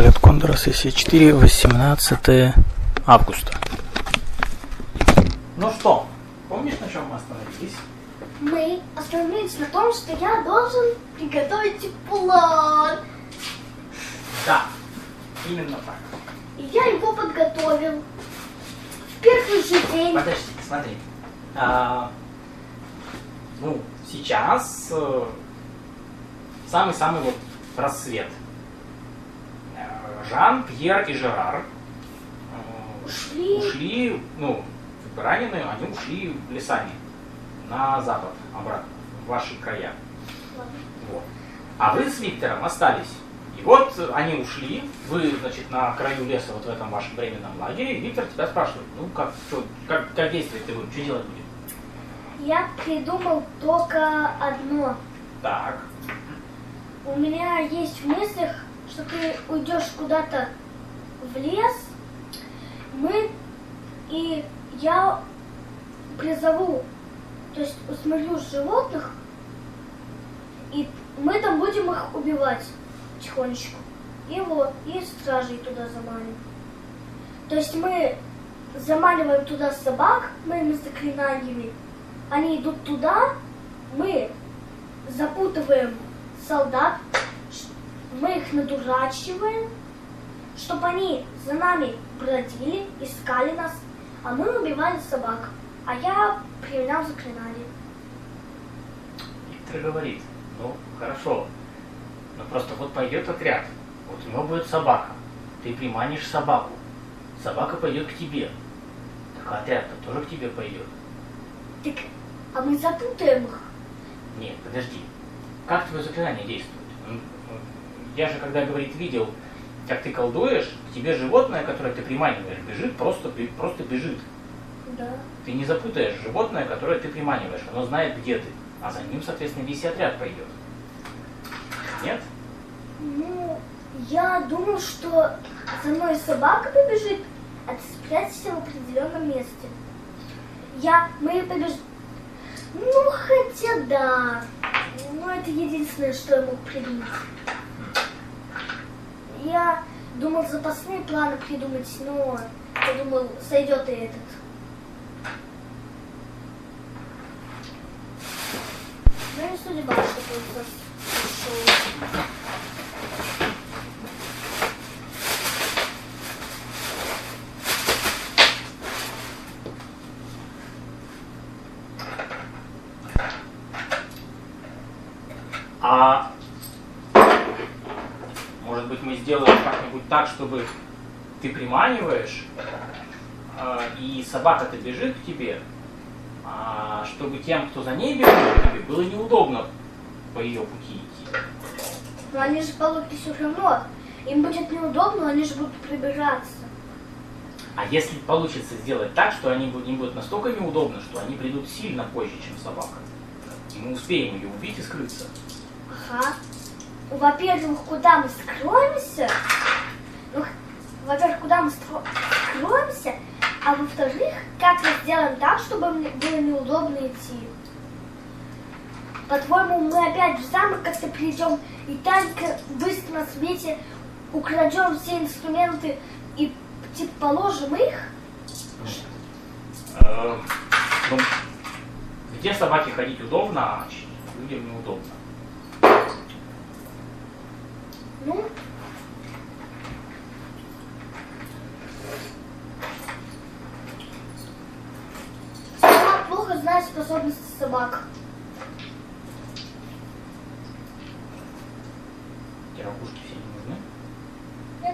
Полет Кондора, сессия 4, 18 августа. Ну что, помнишь, на чем мы остановились? Мы остановились на том, что я должен приготовить план. Да, именно так. И я его подготовил. В первый же день. Подожди, смотри. Сейчас самый-самый вот рассвет. Жан, Пьер и Жерар ушли, раненые, они ушли лесами на запад, обратно, в ваши края. Вот. А вы с Виктором остались. И вот они ушли, вы, значит, на краю леса, вот в этом вашем временном лагере, и Виктор тебя спрашивает, как действовать ты будешь, что делать будем? Я придумал только одно. Так. У меня есть в мыслях, что ты уйдешь куда-то в лес, и я призову, то есть усмирю животных, и мы там будем их убивать тихонечку. И стражей туда заманим. То есть мы заманиваем туда собак моими заклинаниями, они идут туда, мы запутываем солдат, мы их надурачиваем, чтобы они за нами бродили, искали нас, а мы убивали собак, а я применял заклинания. Виктор говорит, хорошо, но просто вот пойдет отряд, вот у него будет собака, ты приманишь собаку, собака пойдет к тебе, так отряд-то тоже к тебе пойдет. Так, а мы запутаем их. Нет, подожди, как твое заклинание действует? Я же, когда, говорит, видел, как ты колдуешь, к тебе животное, которое ты приманиваешь, бежит, просто бежит. Да. Ты не запутаешь животное, которое ты приманиваешь, оно знает, где ты, а за ним, соответственно, весь отряд пойдет. Нет? Я думал, что за мной собака побежит, а ты спрячешься в определенном месте. Мы побежим. Хотя да. Это единственное, что я мог придумать. Я думал запасные планы придумать, но я думал, сойдет и этот. Не судьба, что просто пошел. А может быть, мы сделаем как-нибудь так, чтобы ты приманиваешь, и собака-то бежит к тебе, чтобы тем, кто за ней бежит к тебе, было неудобно по ее пути идти. Но они же получат все равно. Им будет неудобно, они же будут прибираться. А если получится сделать так, что им будет настолько неудобно, что они придут сильно позже, чем собака, и мы успеем ее убить и скрыться? Ага. Во-первых, куда мы скроемся? А во-вторых, как мы сделаем так, чтобы мне было неудобно идти? По-твоему, мы опять в замок как-то придем и так быстро на свете украдем все инструменты и положим их? Где собаке ходить удобно, а людям неудобно? Я плохо знаю способности собак. Эти ракушки все не нужны? Нет,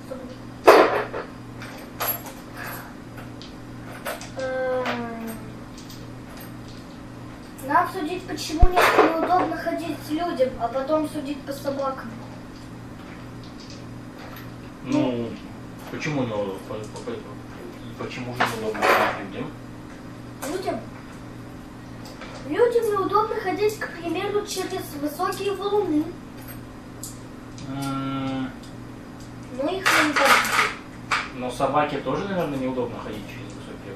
нам судить, почему неудобно ходить людям, а потом судить по собакам. Почему неудобно? Почему же неудобно ходить людям? Людям неудобно ходить, к примеру, через высокие валуны. Их не победить. Но собаке тоже, наверное, неудобно ходить через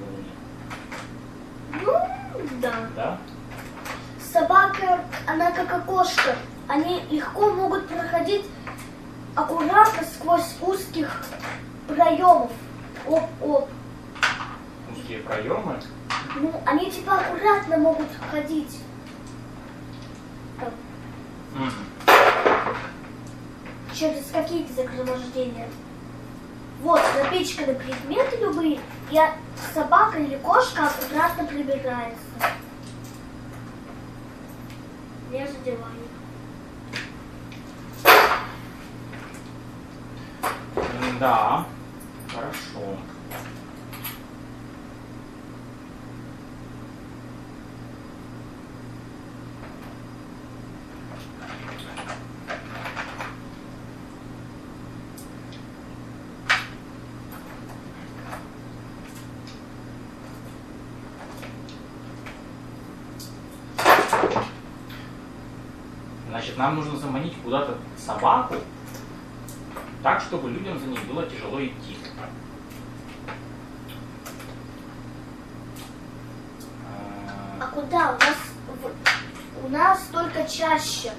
высокие валуны. Да. Да? Собака, она как окошко. Они легко могут проходить аккуратно сквозь узких проемов. Оп-оп. Узкие проемы. Ну, они типа аккуратно могут ходить. Так, через какие-то загромождения. Вот, напичканы предметы любые, и собака или кошка аккуратно прибирается. Не задевай. Да, хорошо. Значит, нам нужно заманить куда-то собаку, так, чтобы людям за ней было тяжело идти. А куда? У нас только чаще.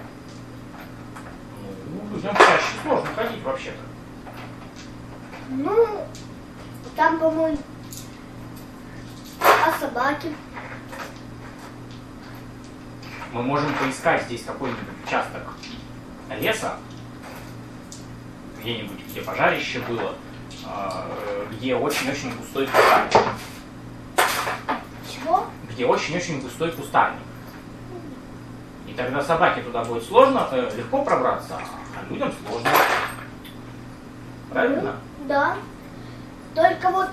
Ну, людям чаще сложно ходить вообще-то. Ну, там, по-моему, а собаки? Мы можем поискать здесь какой-нибудь участок леса, где-нибудь, где пожарище было, где очень-очень густой кустарник. Чего? Где очень-очень густой кустарник. И тогда собаке туда будет сложно, легко пробраться, а людям сложно. Правильно? Да. Только вот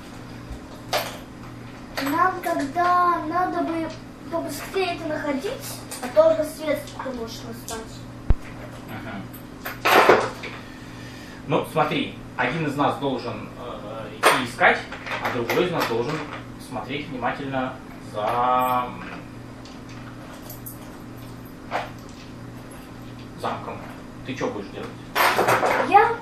нам тогда надо бы побыстрее это находить, а то рассвет может настать. Ну, смотри, один из нас должен идти искать, а другой из нас должен смотреть внимательно за замком. Ты что будешь делать? Я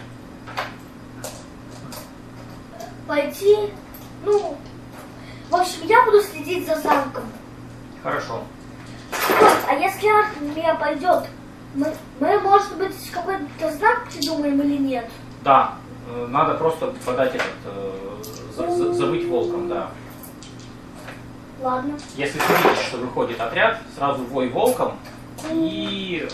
пойти, ну, в общем, я буду следить за замком. Хорошо. Вот, а если армия пойдет, мы, может быть, какой-то знак придумаем или нет? Да, надо просто подать этот, забыть волком, да. Ладно. Если ты видишь, что выходит отряд, сразу вой волком, и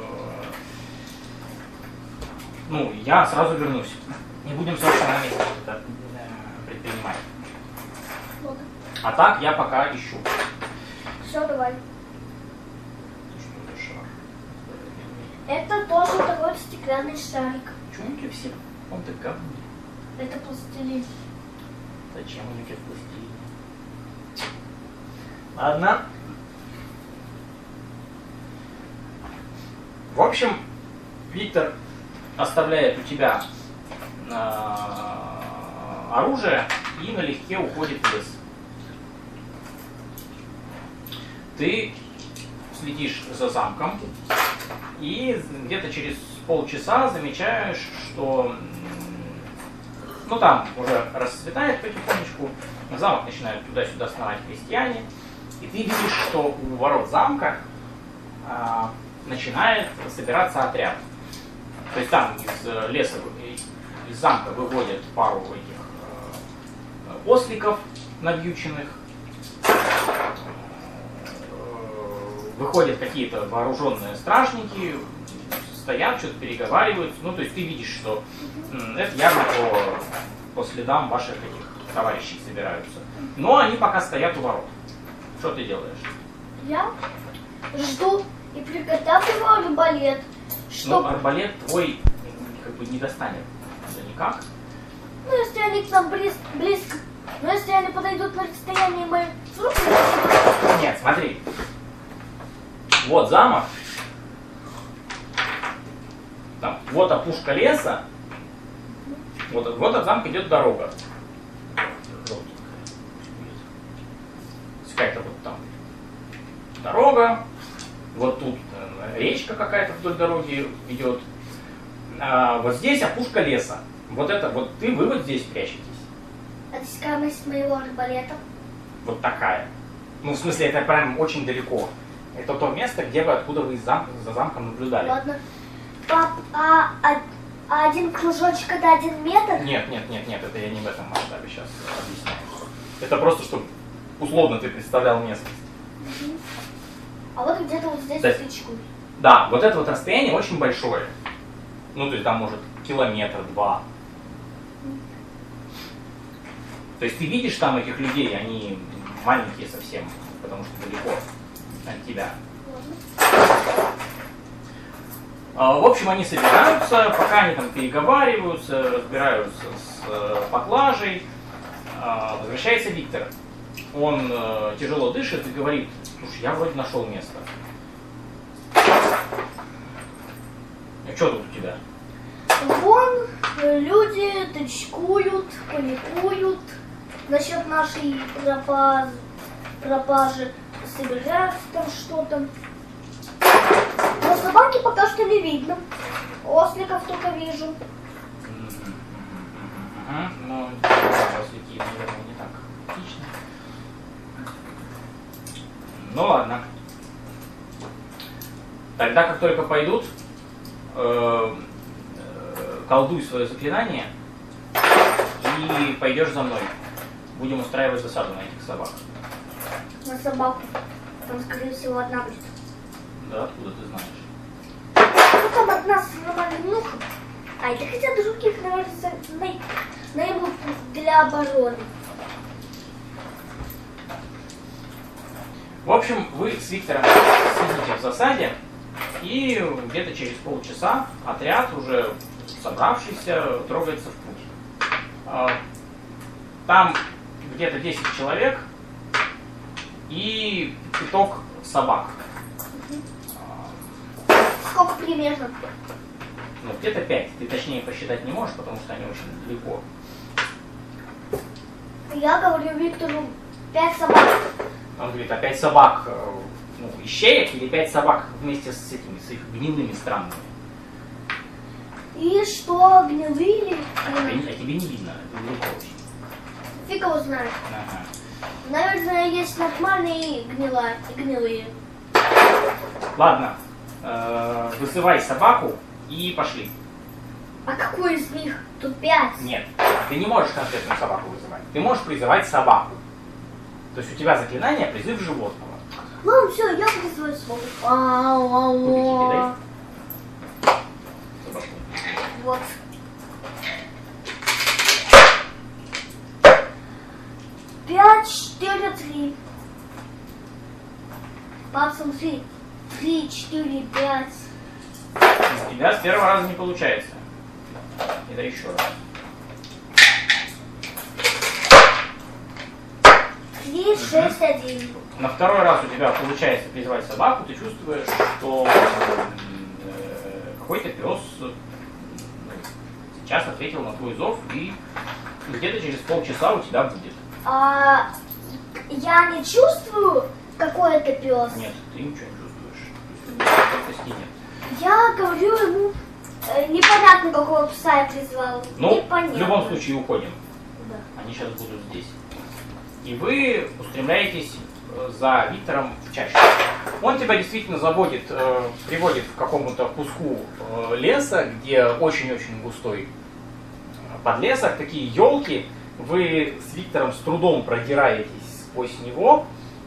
ну, я сразу вернусь. Не будем срочно на месте что-то предпринимать. Ладно. А так я пока ищу. Все, давай. Что за шар? Это тоже такой стеклянный шарик. Почему у тебя все фонты говно? Это пластилин. Зачем у тебя пластилин? Ладно. В общем, Виктор оставляет у тебя оружие и налегке уходит в лес. Ты следишь за замком и где-то через полчаса замечаешь, что ну там уже расцветает потихонечку, на замок начинают туда-сюда сновать крестьяне, и ты видишь, что у ворот замка начинает собираться отряд. То есть там из леса, из замка выводят пару этих осликов навьюченных, выходят какие-то вооруженные стражники, стоят, что-то переговариваются. Ну, то есть ты видишь, что это явно по следам ваших этих товарищей собираются. Но они пока стоят у ворот. Что ты делаешь? Я жду и приготавливаю арбалет. Ну, арбалет твой как бы не достанет. Да никак. Ну, если они к нам близко. Но если они подойдут на расстояние, мы с рук. Нет, смотри. Вот замок. Там, вот опушка леса. Вот от замка идет дорога. Какая-то вот там дорога. Вот тут речка какая-то вдоль дороги идет. Вот здесь опушка леса. Вот это вот вы вот здесь прячетесь. А дискамость моего арбалета? Вот такая. Ну, в смысле, это прям очень далеко. Это то место, где вы, откуда вы за замком наблюдали. Ладно. Пап, А один кружочек это 1 метр? Нет, это я не в этом масштабе сейчас объясняю. Это просто, чтобы условно ты представлял местность. А вот где-то вот здесь Да. птичку. Да, вот это вот расстояние очень большое. Ну, то есть там может километр-два. То есть ты видишь там этих людей, они маленькие совсем, потому что далеко от тебя. В общем, они собираются, пока они там переговариваются, разбираются с поклажей. Возвращается Виктор. Он тяжело дышит и говорит: слушай, я вроде нашел место. А что тут у тебя? Вон люди точкуют, паникуют насчет нашей пропажи, собираются там что-то. Но собаки пока что не видно. Осликов только вижу. Ну, ослики, наверное, не так критично. Ну ладно. Тогда, как только пойдут, колдуй свое заклинание и пойдешь за мной. Будем устраивать засаду на этих собак. На собаку. Там, скорее всего, одна будет. Да, откуда ты знаешь? Ну, там одна с нормальным нюхом. А это хотя других, наверное, наймут для обороны. В общем, вы с Виктором сидите в засаде, и где-то через полчаса отряд, уже собравшийся, трогается в путь. Там где-то 10 человек и пяток собак. Сколько примерно? Ну, где-то 5. Ты точнее посчитать не можешь, потому что они очень далеко. Я говорю Виктору 5 собак. Он говорит: а 5 собак, ну, ищеек или 5 собак вместе с этими, с их гнилыми странными? И что, гнилые? А тебе не видно, это далеко очень. Фиг его знает. Ага. Наверное, есть нормальные и гнилые. Ладно, вызывай собаку и пошли. А какой из них? Тут 5. Нет, ты не можешь конкретную собаку вызывать. Ты можешь призывать собаку. То есть у тебя заклинание призыв животного. Ладно, все, я призываю собаку. Кубики кидай. Собаку. Вот. Пять, 4, 3. Пап, смотри. 3, 4, 5. У тебя с первого раза не получается. Это еще раз. 3, 6, 1. На второй раз у тебя получается призвать собаку, ты чувствуешь, что какой-то пес сейчас ответил на твой зов, и где-то через полчаса у тебя будет. Я не чувствую, какой это пес. Нет, ты ничего не чувствуешь. Только стинет. Я говорю ему, непонятно, какого пса я призвал. Ну, Непонятно. в любом случае уходим. Да. Они сейчас будут здесь. И вы устремляетесь за Виктором в чащу. Он тебя действительно заводит, приводит к какому-то куску леса, где очень-очень густой подлесок, такие елки. Вы с Виктором с трудом продираетесь сквозь него.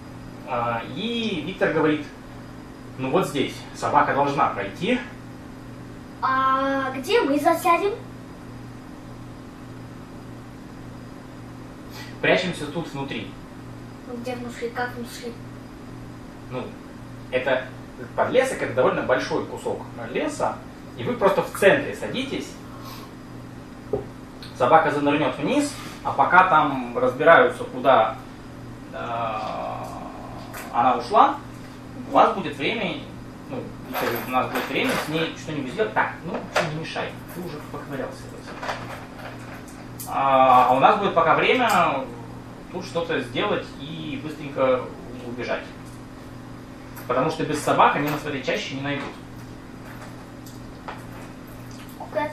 И Виктор говорит: ну вот здесь собака должна пройти. А где мы засядем? Прячемся тут внутри. Ну, где внутри? Как внутри? Ну, это подлесок, это довольно большой кусок леса, и вы просто в центре садитесь. Собака занырнет вниз, а пока там разбираются, куда она ушла, у вас будет время, ну, у нас будет время с ней что-нибудь сделать. Так, ну, не мешай, ты уже поковырялся. А у нас будет пока время тут что-то сделать и быстренько убежать. Потому что без собак они нас в этой чаще не найдут. Okay.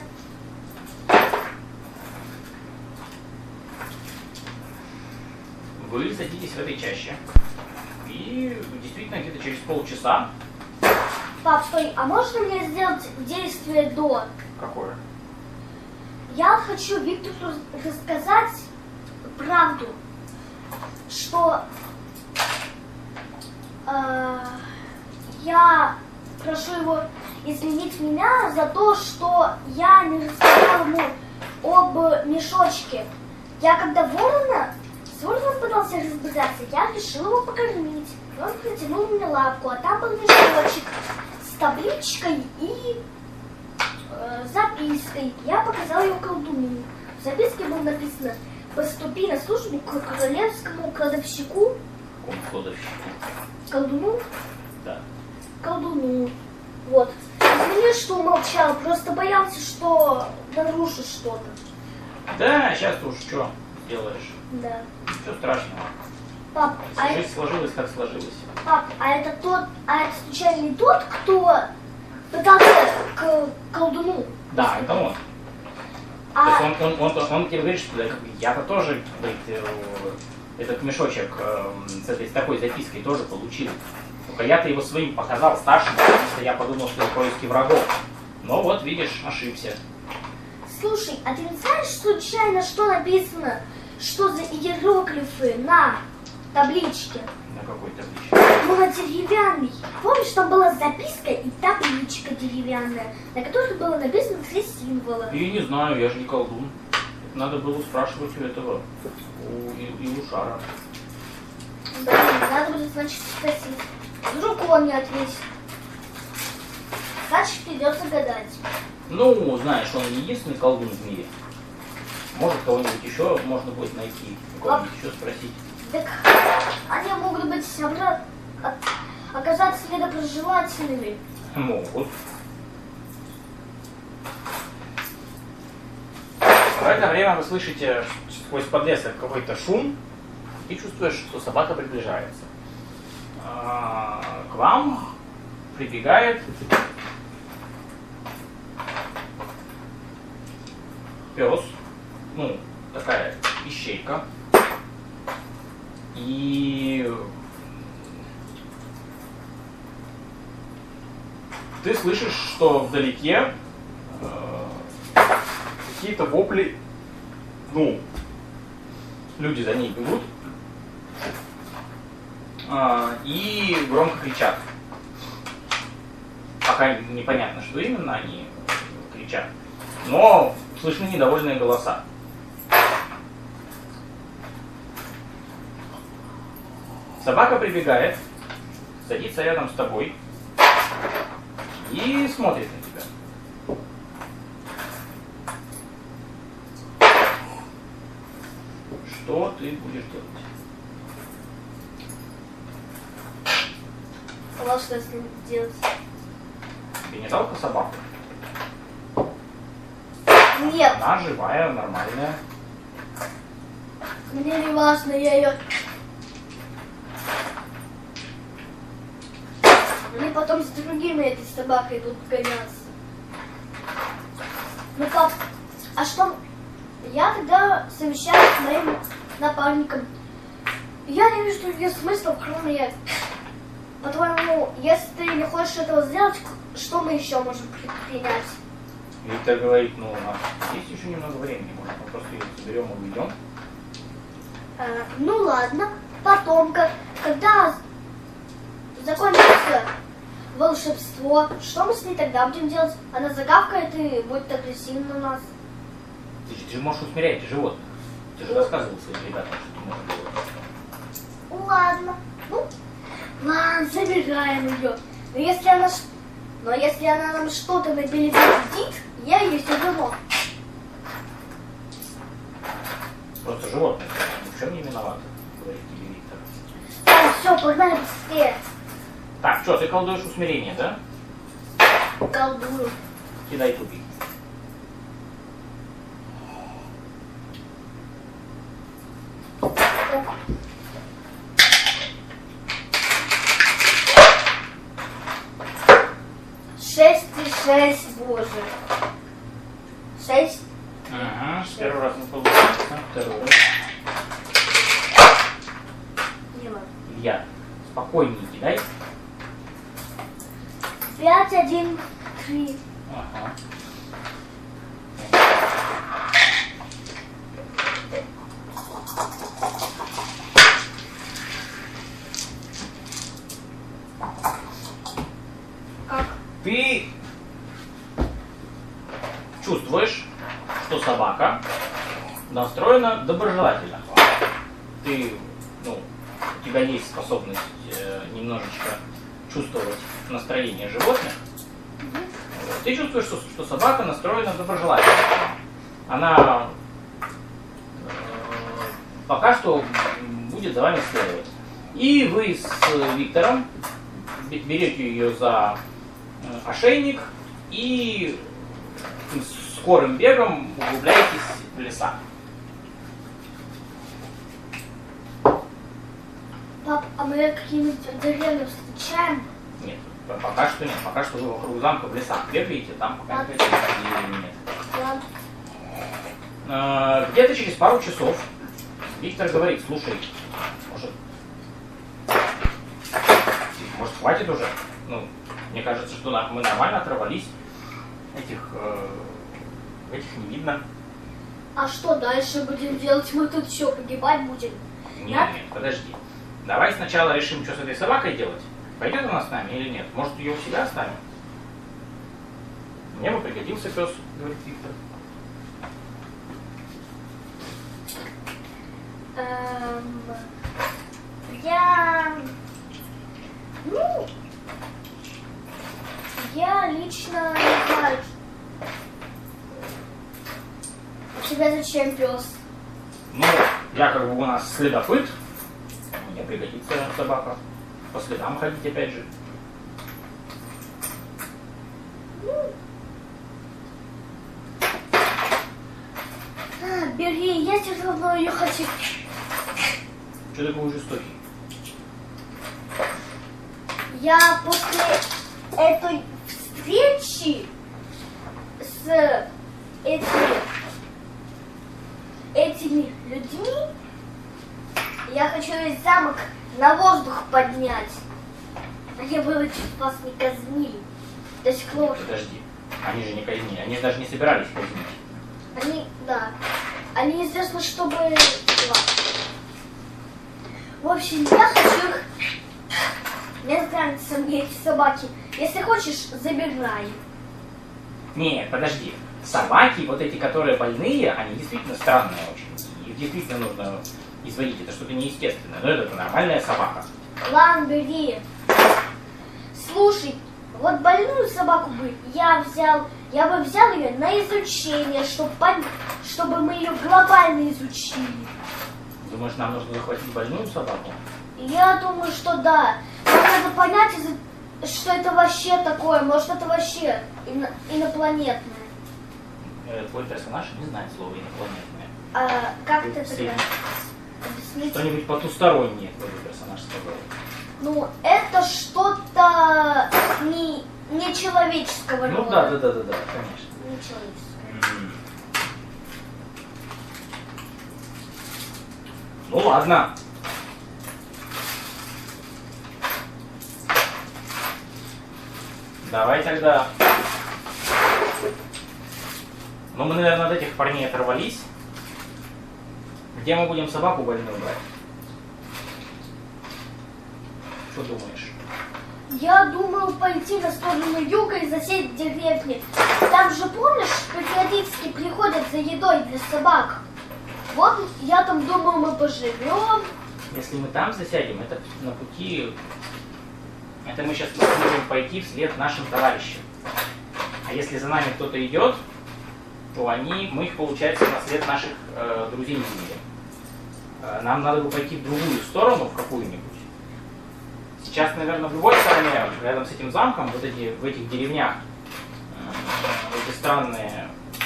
Вы садитесь в этой чаще. И действительно где-то через полчаса Пап, стой, а можно мне сделать действие до? Какое? Я хочу Виктору рассказать правду, что я прошу его извинить меня за то, что я не рассказала ему об мешочке. Я когда с вороном пытался разбираться, я решила его покормить. Он протянул мне лапку, а там был мешочек с табличкой и запиской. Я показала ее колдуну. В записке было написано: поступи на службу к королевскому кладовщику. Какому кладовщику? Колдуну? Да. Колдуну. Вот. Извини, что умолчал, просто боялся, что нарушишь что-то. Да, сейчас ты уж что делаешь? Да. Ничего страшного. Пап, Жизнь сложилась, как сложилась. Пап, а это случайно не тот, кто пытался к колдуну? Да, это он. То есть он тебе говорит, что да, я-то тоже, говорит, этот мешочек с такой запиской тоже получил. Только я-то его своим показал, старшим, потому что я подумал, что это поиски врагов. Но вот, видишь, ошибся. Слушай, а ты не знаешь случайно, что написано, что за иероглифы на табличке? На какой табличке? Ну, на деревянной. Помнишь, там была записка и табличка деревянная, на которой было написано 3 символа. Я не знаю, я же не колдун. Надо было спрашивать у этого, у Илушара. Да, надо будет, значит, спросить. Вдруг он не ответит. Значит, придется гадать. Ну, знаешь, он не единственный колдун в мире. Может, кого-нибудь еще можно будет найти, кого-нибудь еще спросить. Так они могут быть оказаться недоброжелательными. Могут. В это время вы слышите сквозь подлесок какой-то шум и чувствуешь, что собака приближается. К вам прибегает пес, ну, такая ищейка. И ты слышишь, что вдалеке какие-то вопли, ну, люди за ней бегут и громко кричат. Пока непонятно, что именно они кричат, но слышны недовольные голоса. Собака прибегает, садится рядом с тобой и смотрит на тебя. Что ты будешь делать? А что с ним делать? Тебе не жалко собаку? Нет. Она живая, нормальная. Мне не важно, я ее... Они потом с другими этой собакой будут гоняться. Ну пап, а что? Я тогда совещаюсь с моим напарником. Я не вижу никаких смыслов, кроме... По-твоему, если ты не хочешь этого сделать, что мы еще можем предпринять? Виктор говорит, ну, у нас есть еще немного времени, может, мы просто ее соберем и уйдем. Ну ладно, потом, когда закончится волшебство, что мы с ней тогда будем делать? Она загавкает и будет агрессивна на нас. Ты же можешь усмирять животных. Ты же рассказывал своим ребятам, что ты можешь делать. Ладно, ну, ладно, забираем ее. Но если она нам что-то на белибердит, я ее все равно. Просто животные ни в чем не виноваты, говорит тебе Виктор. Все, погнали быстрее. Так, что, ты колдуешь усмирение, да? Колдую. Кидай тупик. Шесть и 6, боже. 6. Ага, с первого раза не получается. Второй раз. Не ладно. Илья, спокойнее кидай. 5, 1, 3. Ага. Как? Ты чувствуешь, что собака настроена доброжелательно. Ты, ну, у тебя есть способность немножечко чувствовать настроение животных. Ты чувствуешь, что собака настроена доброжелательно. Она пока что будет за вами следовать. И вы с Виктором берете ее за ошейник и скорым бегом углубляетесь в леса. Пап, а мы какие-нибудь деревья встречаем? Нет, пока что нет. Пока что вы вокруг замка в лесах бегаете, там пока никаких деревьев нет. Ладно. Где-то через пару часов Виктор говорит: слушай, может хватит уже? Ну, мне кажется, что мы нормально оторвались. Этих не видно. А что дальше будем делать? Мы тут еще погибать будем? Нет, подожди. Давай сначала решим, что с этой собакой делать. Пойдет она с нами или нет? Может, ее у себя оставим? Мне бы пригодился пес, говорит Виктор. Я лично не знаю. У тебя зачем пес? Ну, я как бы у нас следопыт. Мне пригодится собака. По следам ходить опять же. Бери, я все равно ее хочу. Что такой жестокий? Я после этой встречи с этими людьми, я хочу весь замок на воздух поднять. Они бы чуть вас не казнили. До сих пор. Подожди, они же не казнили, они же даже не собирались казнить. Они неизвестно, чтобы... В общем, я хочу их... Мне нравятся мне эти собаки. Если хочешь, забирай. Нет, подожди. Собаки, вот эти, которые больные, они действительно странные очень. Их действительно нужно изводить. Это что-то неестественное. Но это нормальная собака. Ладно, бери. Слушай, вот больную собаку бы я бы взял ее на изучение, чтобы мы ее глобально изучили. Думаешь, нам нужно захватить больную собаку? Я думаю, что да. Нам надо понять, что это вообще такое. Может, это вообще инопланетное. Твой персонаж не знает слова инопланетное. А как ты тогда объяснить? Что-нибудь потустороннее твой персонаж сказал. Ну, это что-то не человеческого рода. Ну да, конечно. Не человеческого. Ну ладно. Давай тогда. Ну, мы, наверное, от этих парней оторвались. Где мы будем собаку больную брать? Что думаешь? Я думал пойти на сторону юга и засесть деревни. Там же, помнишь, периодически приходят за едой для собак. Вот я там думаю, мы поживем. Если мы там засядем, это на пути... Это мы сейчас можем пойти вслед нашим товарищам. А если за нами кто-то идет, то мы их, получается, на след наших друзей не видим. Нам надо бы пойти в другую сторону, в какую-нибудь. Сейчас, наверное, в любой стороне, рядом с этим замком, в этих деревнях, эти странные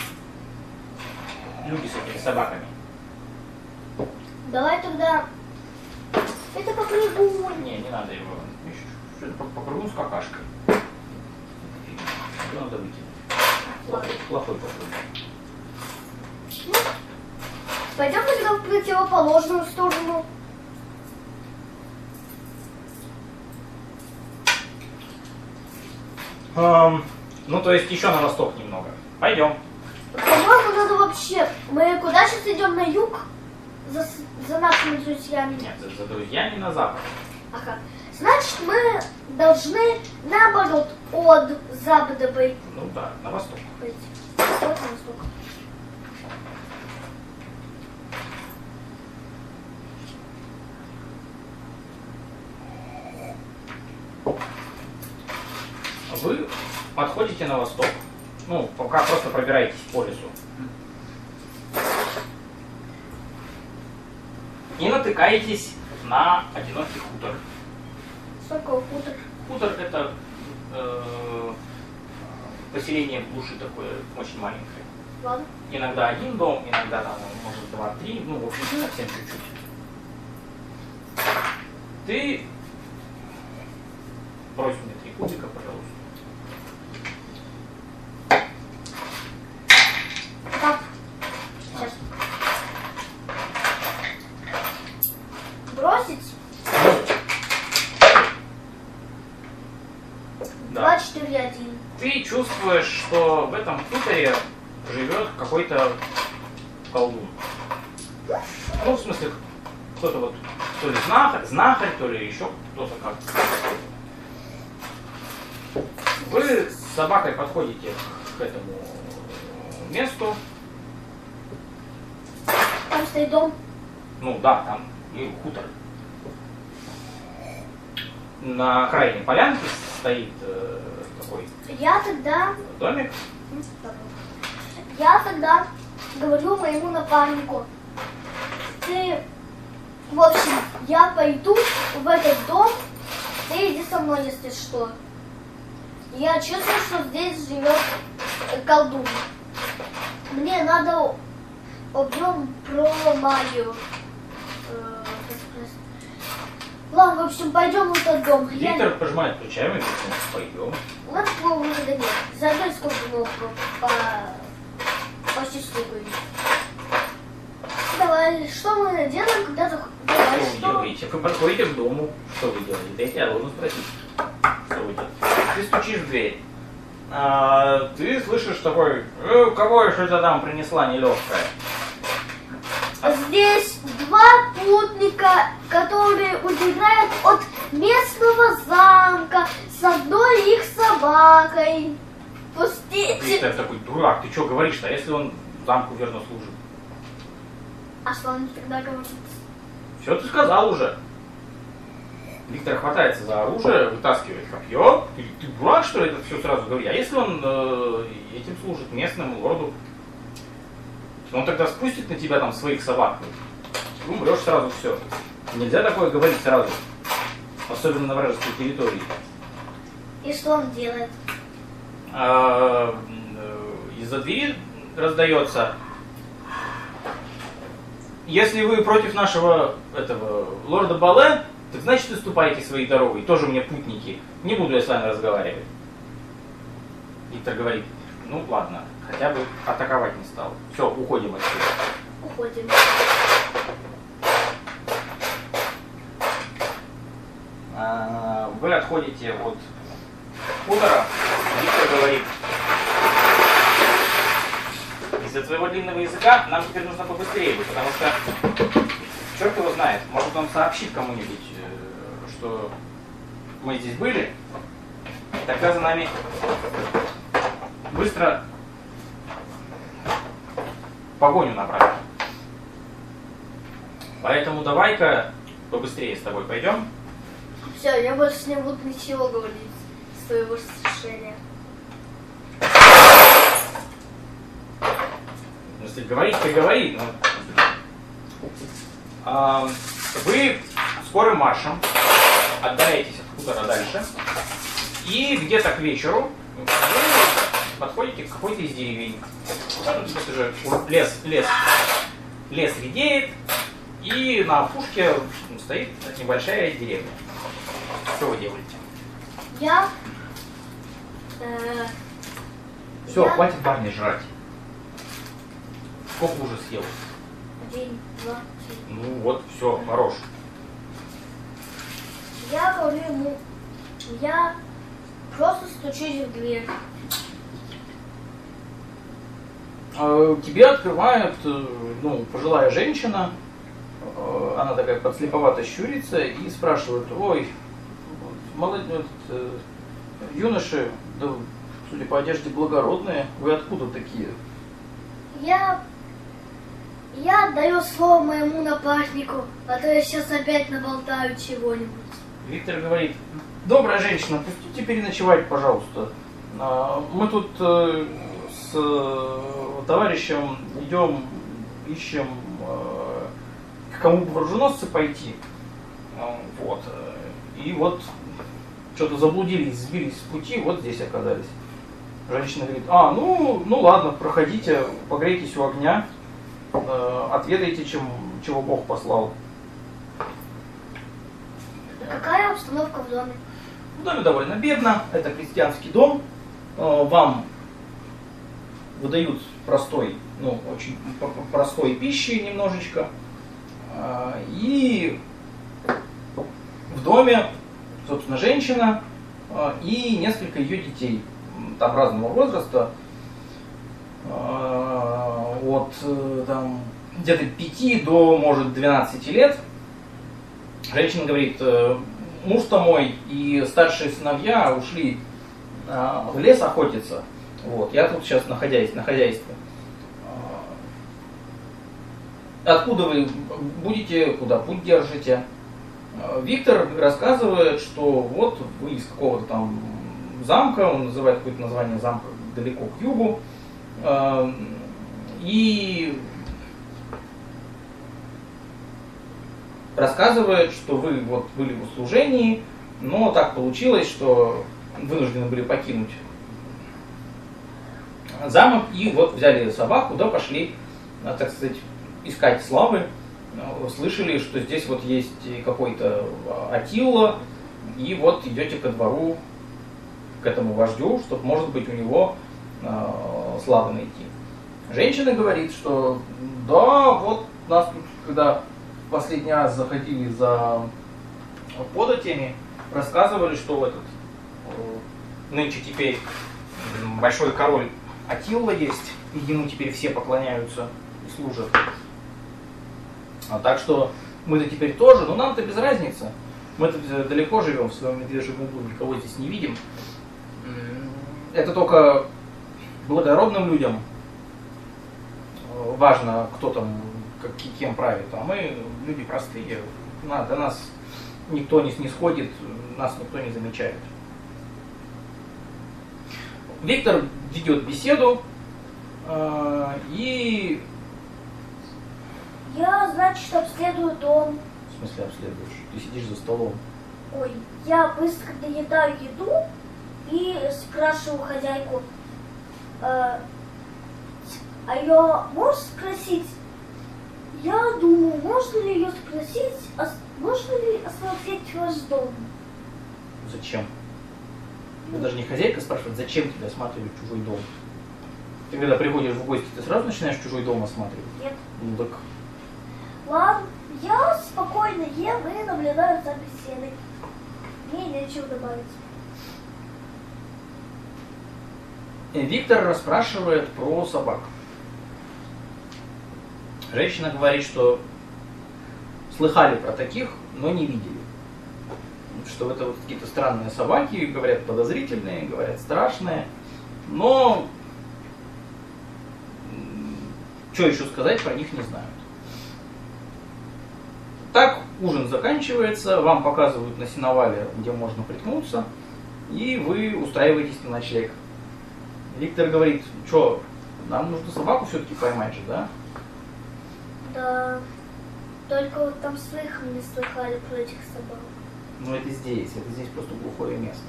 люди с этими собаками. Давай тогда... Это попрыгуй. Не надо его. Это попрыгун с какашкой. Его надо выкинуть. Плохой попрыгун. Пойдем тогда в противоположную сторону. Ну, то есть еще на восток немного. Пойдем. По-моему, надо вообще... Мы куда сейчас идем? На юг? За нашими друзьями? Нет, за друзьями на запад. Ага. Значит, мы должны, наоборот, от запада пойти. Ну да, на восток. Восток, на восток. Вы подходите на восток. Ну, пока просто пробираетесь по лесу. И натыкаетесь на одинокий хутор. Что такое хутор? Хутор — это поселение в глуши такое, очень маленькое. Ладно. Иногда один дом, иногда там, может, 2-3, ну, в общем, совсем чуть-чуть. Ты брось мне 3 кубика, пожалуйста. Пап, сейчас. Бросить? Да. 2, 4, 1. Ты чувствуешь, что в этом хуторе живет какой-то колдун. Ну, в смысле, кто-то вот, то ли знахарь, то ли еще кто-то как-то. Вы с собакой подходите к этому месту. Там стоит дом. Ну да, там и хутор. На окраине полянки стоит такой Я тогда домик. говорю моему напарнику: ты, в общем, я пойду в этот дом, ты иди со мной, если что. Я чувствую, что здесь живет колдун. Мне надо об нем про магию. Ладно, в общем, пойдем в этот дом. Виктор пожимает плечами, говорит: пойдем. У нас такого выхода нет. Заодно сколько мы посчастливились. Давай, что мы делаем, когда Что вы делаете? Вы подходите к дому. Что вы делаете? Дайте я должен спросить. Что вы делаете? Ты стучишь в дверь. Ты слышишь такой: кого что-то там принесла нелегкая. Здесь 2 путника, которые убегают от местного замка с одной их собакой. Пустите. Виктор такой: дурак, ты что говоришь-то, если он замку верно служит? А что он тогда говорит? Все ты сказал уже. Виктор хватается за оружие, вытаскивает копье. Ты дурак, что ли, это все сразу говори? А если он этим служит, местному лорду? Он тогда спустит на тебя там своих собак. Ты умрешь сразу, все. Нельзя такое говорить сразу. Особенно на вражеской территории. И что он делает? Из-за двери раздается: если вы против нашего этого лорда Бале, так значит и ступайте своей дорогой. Тоже мне путники. Не буду я с вами разговаривать. Виктор говорит: ну ладно, хотя бы атаковать не стал. Все, уходим отсюда. Уходим. Вы отходите от хутора. Виктор говорит: из-за твоего длинного языка нам теперь нужно побыстрее быть, потому что черт его знает, может он сообщит кому-нибудь, что мы здесь были, и тогда за нами быстро погоню направят. Поэтому давай-ка побыстрее с тобой пойдем. Все, я больше не буду ничего говорить с твоего решения. Если говорить, то говори. Вы скорым маршем отдаляетесь от хутора дальше, и где-то к вечеру вы подходите к какой-то из деревень. Тут уже лес редеет, и на опушке стоит небольшая деревня. Что вы делаете? Я... Все, хватит барни жрать. Сколько уже съел? 1, 2, 3. Ну вот, все, хорош. Я говорю ему, я Просто стучусь в дверь. Тебе открывает пожилая женщина, она такая подслеповато щурится и спрашивает: ой, молодец, юноши, да, судя по одежде, благородные, вы откуда такие? Я даю слово моему напарнику, а то я сейчас опять наболтаю чего-нибудь. Виктор говорит: добрая женщина, пустите переночевать, пожалуйста. Мы тут с товарищем ищем, к кому бы в оруженосцы пойти. Вот. И вот что-то заблудились, сбились с пути, вот здесь оказались. Женщина говорит: ну ладно, проходите, погрейтесь у огня, отведайте, чего Бог послал. Какая обстановка в доме? В доме довольно бедно, это крестьянский дом. Вам выдают очень простой пищи немножечко. И в доме, собственно, женщина и несколько ее детей. Там разного возраста. От где-то 5 до, может, 12 лет. Женщина говорит: муж-то мой и старшие сыновья ушли в лес охотиться. Вот, я тут сейчас на хозяйстве. Откуда вы будете, куда путь держите? Виктор рассказывает, что вот вы из какого-то там замка, он называет какое-то название замка далеко к югу, и рассказывает, что вы вот были в услужении, но так получилось, что вынуждены были покинуть замок, и вот взяли собаку, да пошли, так сказать, искать славы. Слышали, что здесь вот есть какой-то Атилла, и вот идете ко двору, к этому вождю, чтобы, может быть, у него славы найти. Женщина говорит, что да, вот нас тут, когда последний раз заходили за податями, рассказывали, что нынче теперь большой король Атилла есть, и ему теперь все поклоняются и служат. Так что мы-то теперь тоже, но нам-то без разницы. Мы-то далеко живем в своем медвежьем углу, никого здесь не видим. Это только благородным людям важно, кто там, кем правит. А мы люди простые. До нас никто не снисходит, нас никто не замечает. Виктор ведет беседу и... Я, значит, обследую дом. В смысле обследуешь? Ты сидишь за столом. Ой, я быстро доедаю еду и спрашиваю хозяйку: а ее можешь спросить? Я думаю, можно ли ее спросить, можно ли осмотреть ваш дом? Зачем? Это даже не хозяйка спрашивает, зачем тебе осматривать чужой дом. Ты когда приходишь в гости, ты сразу начинаешь чужой дом осматривать? Нет. Ну так... Ладно, я спокойно ем и наблюдаю за беседой. Мне нечего добавить. Виктор расспрашивает про собак. Женщина говорит, что слыхали про таких, но не видели. Что это вот какие-то странные собаки, говорят, подозрительные, говорят, страшные. Но что еще сказать про них не знают. Так ужин заканчивается, вам показывают на сеновале, где можно приткнуться, и вы устраиваетесь на ночлег. Виктор говорит: что, нам нужно собаку все-таки поймать же, да? Да, только вот там слыхом не слыхали про этих собак. Ну это здесь просто глухое место.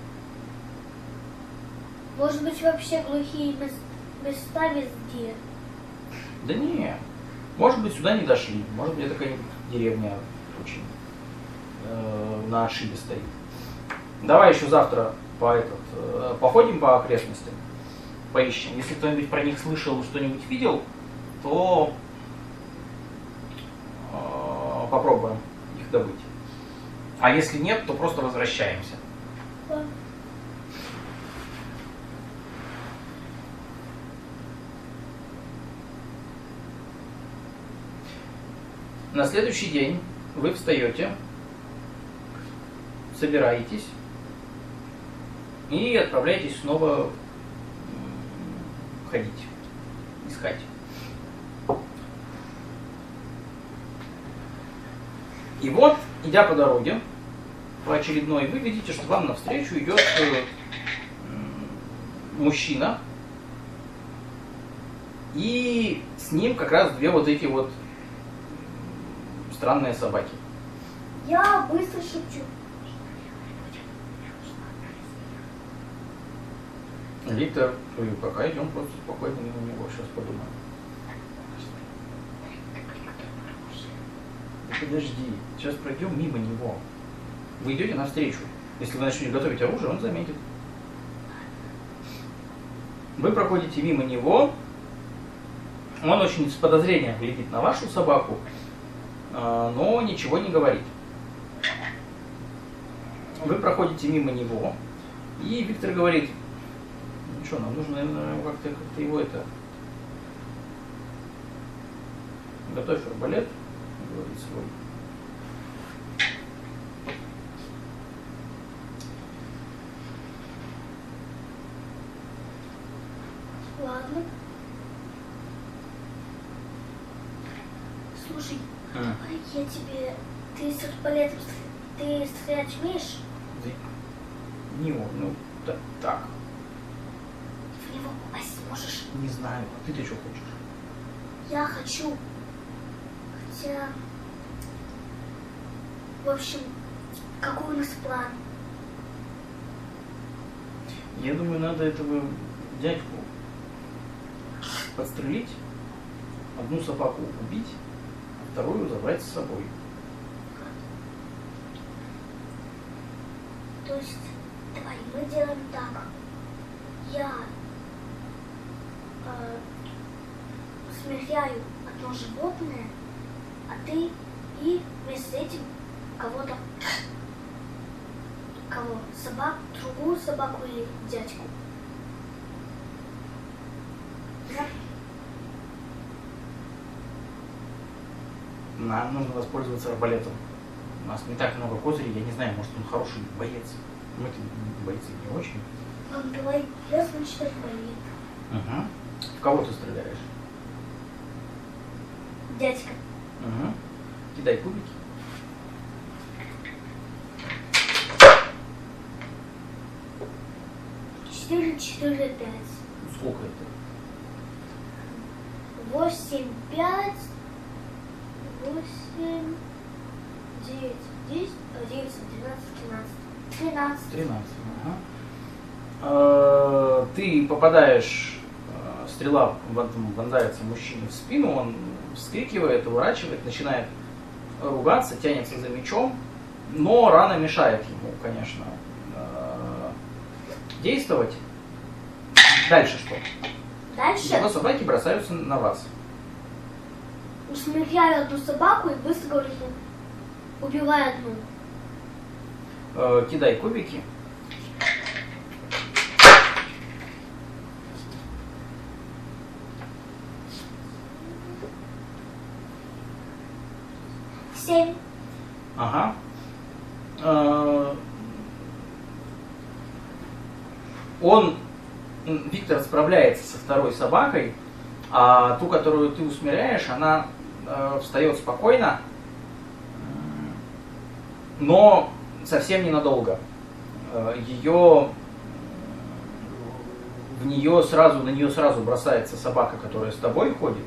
Может быть, вообще глухие места везде? Да не, может быть, сюда не дошли, может быть, это какая-нибудь деревня очень на отшибе стоит. Давай еще завтра походим по окрестностям, поищем. Если кто-нибудь про них слышал, что-нибудь видел, то попробуем их добыть. А если нет, то просто возвращаемся. Да. На следующий день вы встаете, собираетесь и отправляетесь снова ходить, искать. И вот, идя по дороге, по очередной, вы видите, что вам навстречу идет мужчина, и с ним как раз две вот эти вот странные собаки. Я быстро шепчу. Виктор, пока идем просто спокойно мимо него, сейчас подумаем. Да подожди, сейчас пройдем мимо него. Вы идете навстречу. Если вы начнете готовить оружие, он заметит. Вы проходите мимо него. Он очень с подозрением глядит на вашу собаку, но ничего не говорит. Вы проходите мимо него, и Виктор говорит: ну что, нам нужно, наверное, как-то его готовь арбалет, говорит свой. Ладно. Слушай, давай я тебе... Ты с арбалетом ты стрелять умеешь? Не он, ну так. В него попасть можешь? Не знаю. А ты что хочешь? Я хочу. Хотя... В общем, какой у нас план? Я думаю, надо этого дядьку подстрелить, одну собаку убить, а вторую забрать с собой. То есть, давай, мы делаем так. Я смиряю одно животное, а ты и вместе с этим кого-то, другую собаку или дядьку. Да? Нам нужно воспользоваться арбалетом. У нас не так много козырей, я не знаю, может он хороший боец. Мы-то бойцы не очень. Он давай, я значит арбалет. Угу. В кого ты стреляешь? Дядька. Угу. Кидай кубики. 4, 4, 5. Сколько это? 8, 5, 8, 9, 10, 11, 12, 13. 13. Ага. Ты попадаешь, стрела вонзается мужчине в спину, он вскрикивает, уворачивает, начинает ругаться, тянется за мечом, но рана мешает ему, конечно, действовать. Дальше что? Дальше Его собаки бросаются на вас. усмиряю одну собаку и быстро говорю: убивай одну. Кидай кубики. Семь. Ага. Виктор справляется со второй собакой, а ту, которую ты усмиряешь, она встает спокойно, но совсем ненадолго. На нее сразу бросается собака, которая с тобой ходит.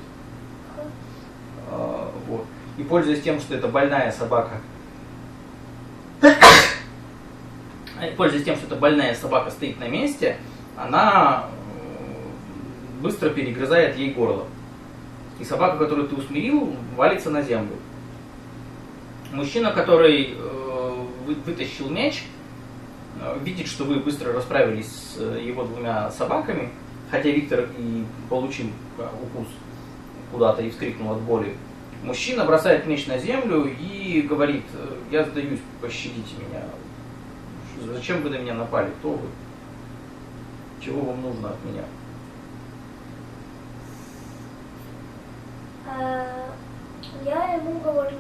Вот. И пользуясь тем, что это больная собака, стоит на месте, она быстро перегрызает ей горло. И собака, которую ты усмирил, валится на землю. Мужчина, который вытащил меч, видит, что вы быстро расправились с его двумя собаками, хотя Виктор и получил укус куда-то и вскрикнул от боли. Мужчина бросает меч на землю и говорит: я сдаюсь, пощадите меня. Зачем вы на меня напали? Кто вы? Чего вам нужно от меня? Я ему говорю: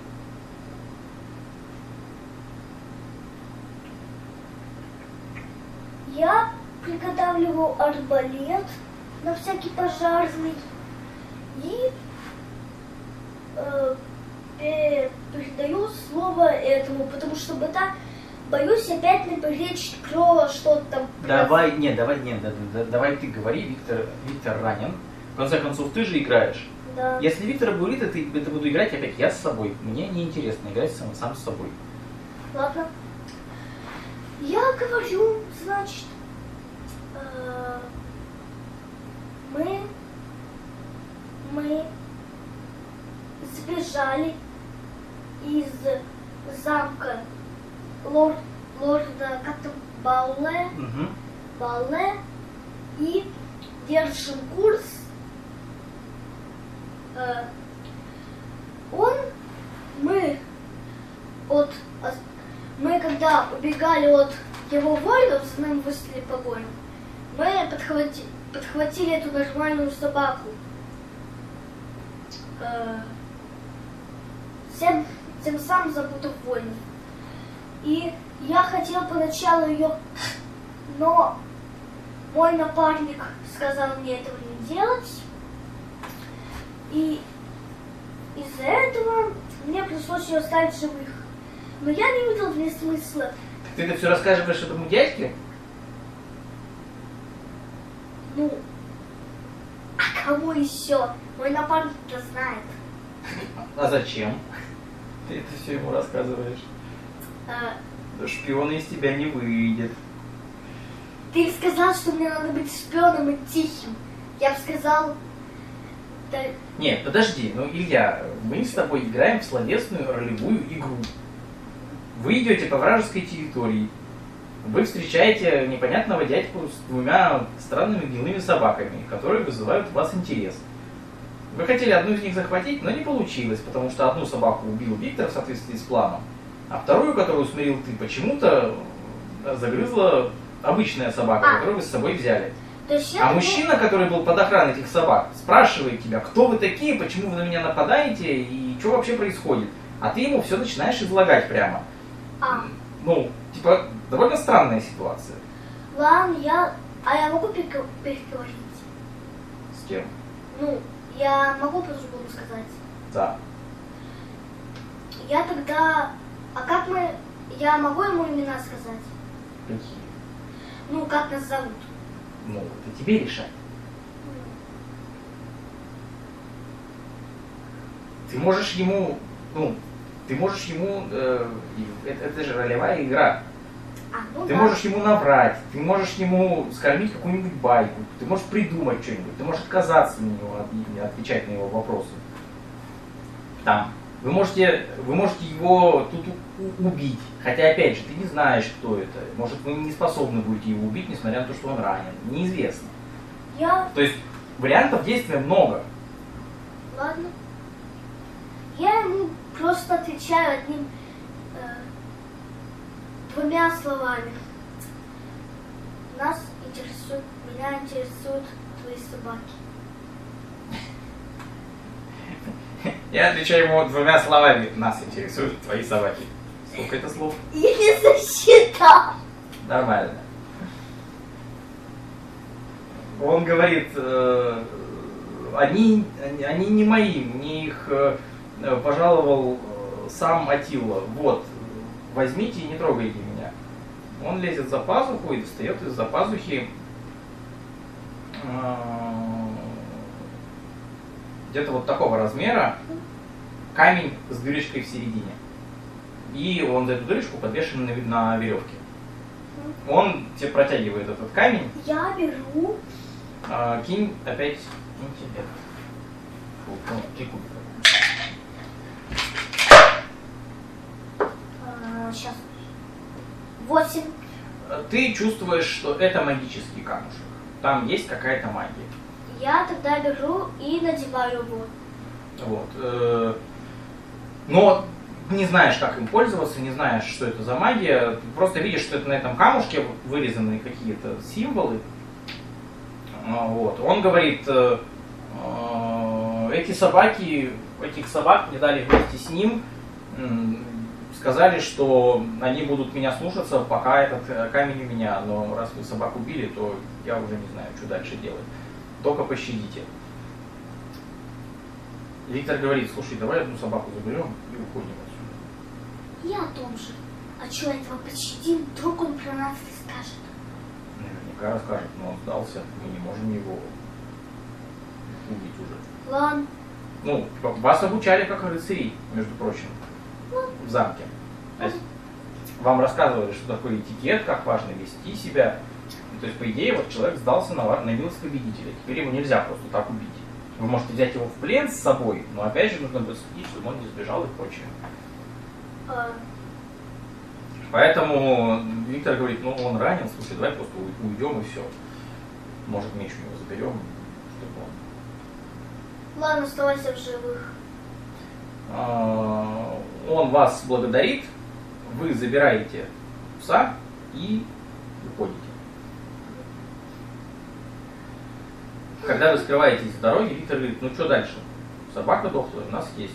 я приготавливаю арбалет на всякий пожарный и передаю слово этому, потому что боюсь опять напрячь про что-то там. Давай ты говори, Виктор ранен. В конце концов, ты же играешь. Да. Если Виктор говорит, это буду играть опять я с собой. Мне неинтересно играть сам с собой. Ладно. Я говорю, значит, мы сбежали из замка лорда как-то Балле и держим курс. Мы когда убегали от его воинов, за нами выслали погоню, мы подхватили эту нормальную собаку. Тем самым запутав воинов. И я хотел поначалу ее, но мой напарник сказал мне этого не делать. И из-за этого мне пришлось ее оставить живых. Но я не видел в ней смысла. Ты это все рассказываешь этому дядьке? Ну, а кому еще? Мой напарник-то знает. А зачем? Ты это все ему рассказываешь? Шпиона из тебя не выйдет. Ты сказал, что мне надо быть шпионом и тихим. Я бы сказал... Да... Нет, подожди, Илья, мы с тобой играем в словесную ролевую игру. Вы идете по вражеской территории. Вы встречаете непонятного дядьку с двумя странными гнилыми собаками, которые вызывают у вас интерес. Вы хотели одну из них захватить, но не получилось, потому что одну собаку убил Виктор в соответствии с планом, а вторую, которую усмирил ты, почему-то загрызла обычная собака, которую вы с собой взяли. А мужчина, который был под охраной этих собак, спрашивает тебя, кто вы такие, почему вы на меня нападаете и что вообще происходит. А ты ему все начинаешь излагать прямо. Ну, типа, довольно странная ситуация. Ладно, я могу переговорить? С кем? Ну, я могу по-другому сказать? Да. Я тогда... Я могу ему имена сказать? Какие? Ну, как нас зовут? Ну, это тебе решать. Ты можешь ему... это же ролевая игра. Ты можешь ему наврать, ты можешь ему скормить какую-нибудь байку, ты можешь придумать что-нибудь, ты можешь отказаться на него, отвечать на его вопросы. Там. Вы можете его тут убить, хотя опять же ты не знаешь, кто это. Может, вы не способны будете его убить, несмотря на то, что он ранен. Неизвестно. То есть вариантов действия много. Ладно. Я ему просто отвечаю двумя словами. Меня интересуют твои собаки. Я отвечаю ему двумя словами. Нас интересуют твои собаки. Сколько это слов? Я не засчитал. Нормально. Он говорит, они не мои, мне их пожаловал сам Атилла. Вот, возьмите и не трогайте меня. Он лезет за пазуху и достает из-за пазухи где-то вот такого размера камень с дырочкой в середине. И он за эту дырочку подвешен на веревке. Он тебе протягивает этот камень. Я беру. Кинь опять интеллект. Сейчас. 8. Ты чувствуешь, что это магический камушек. Там есть какая-то магия. Я тогда беру и надеваю его. Вот. Но не знаешь, как им пользоваться, не знаешь, что это за магия. Ты просто видишь, что это на этом камушке вырезаны какие-то символы. Вот. Он говорит, Этих собак мне дали вместе с ним. Сказали, что они будут меня слушаться, пока этот камень у меня. Но раз вы собак убили, то я уже не знаю, что дальше делать. Только пощадите. Виктор говорит: слушай, давай одну собаку заберем и уходим отсюда. Я о том же. А что, этого пощадим? Вдруг он про нас расскажет. Наверняка расскажет, но он сдался. Мы не можем его убить уже. Ладно. Ну, вас обучали как рыцарей, между прочим, в замке. То есть вам рассказывали, что такое этикет, как важно вести себя. То есть, по идее, вот человек сдался на милость победителя. Теперь его нельзя просто так убить. Вы можете взять его в плен с собой, но опять же нужно будет следить, чтобы он не сбежал и прочее. Поэтому Виктор говорит: ну он ранен, слушай, давай просто уйдем и все. Может, меч у него заберем, чтобы он... Ладно, оставайся в живых. Он вас благодарит, вы забираете пса и уходите. Когда вы скрываетесь с дороги, Виктор говорит: ну что дальше? Собака дохлая у нас есть.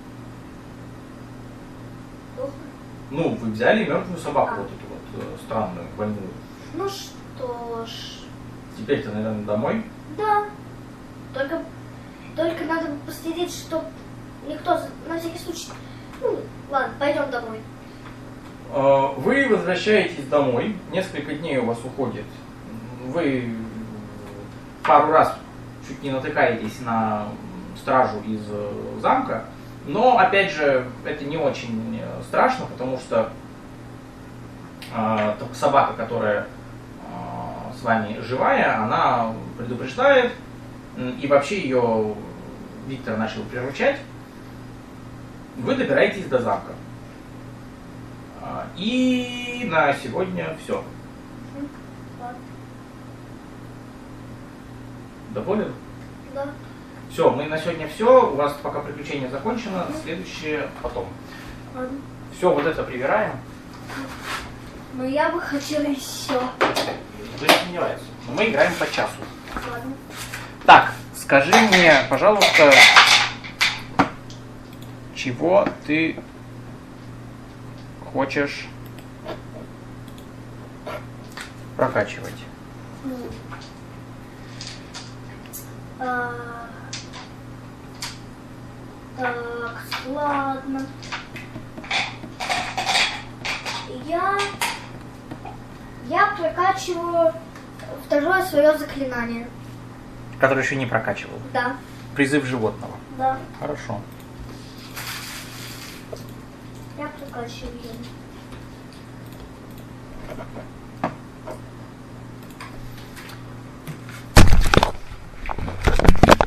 Ну, вы взяли мертвую собаку, вот эту вот странную, больную. Ну что ж. Теперь-то, наверное, домой? Да. Только надо последить, чтобы никто, на всякий случай... Ну, ладно, пойдем домой. Вы возвращаетесь домой, несколько дней у вас уходит. Вы пару раз чуть не натыкаетесь на стражу из замка, но, опять же, это не очень страшно, потому что собака, которая с вами живая, она предупреждает, и вообще ее Виктор начал приручать. Вы добираетесь до замка. И на сегодня все. Доволен? Да. Все, мы на сегодня все. У вас пока приключение закончено. Следующее потом. Ладно. Все, вот это привираем. Но я бы хотела еще. То есть не нравится. Но мы играем по часу. Ладно. Так, скажи мне, пожалуйста, чего ты хочешь прокачивать? Так, ладно. Я прокачиваю второе свое заклинание. Которое еще не прокачивал. Да. Призыв животного. Да. Хорошо. Я прокачиваю его.